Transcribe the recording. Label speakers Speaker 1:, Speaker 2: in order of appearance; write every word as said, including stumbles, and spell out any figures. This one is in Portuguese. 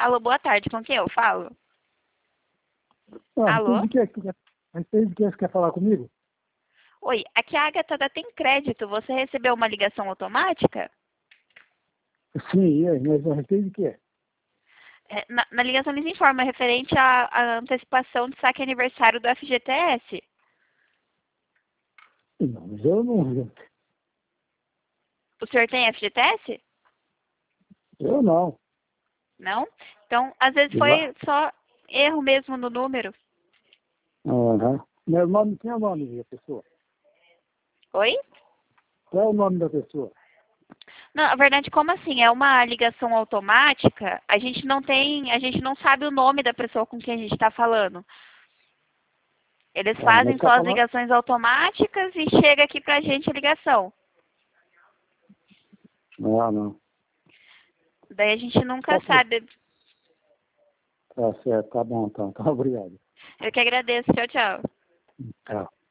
Speaker 1: Alô, boa tarde. Com quem eu falo?
Speaker 2: Ah,
Speaker 1: Alô?
Speaker 2: de que é que tu quer, a respeito de que você quer falar comigo?
Speaker 1: Oi, aqui é a Agatha da Tem Crédito. Você recebeu uma ligação automática?
Speaker 2: Sim, é, mas a respeito de que é?
Speaker 1: É, Na, na ligação eles informam referente à, à antecipação de saque aniversário do F G T S.
Speaker 2: Não, mas eu não.
Speaker 1: O senhor tem F G T S?
Speaker 2: Eu não.
Speaker 1: Não? Então, às vezes
Speaker 2: Eu lá.
Speaker 1: foi só erro mesmo no número.
Speaker 2: Aham. Meu nome, quem é o nome da pessoa?
Speaker 1: Oi?
Speaker 2: Qual é o nome da pessoa?
Speaker 1: Não, na verdade, como assim? É uma ligação automática, a gente não tem, a gente não sabe o nome da pessoa com quem a gente está falando. Eles
Speaker 2: Ah,
Speaker 1: fazem
Speaker 2: mas
Speaker 1: só
Speaker 2: tá
Speaker 1: as
Speaker 2: falando.
Speaker 1: ligações automáticas e chega aqui pra gente a ligação.
Speaker 2: Ah, não.
Speaker 1: Daí a gente nunca
Speaker 2: Ok.
Speaker 1: sabe.
Speaker 2: Tá certo, tá bom então. Tá, obrigado.
Speaker 1: Eu que agradeço. Tchau, tchau.
Speaker 2: Tchau.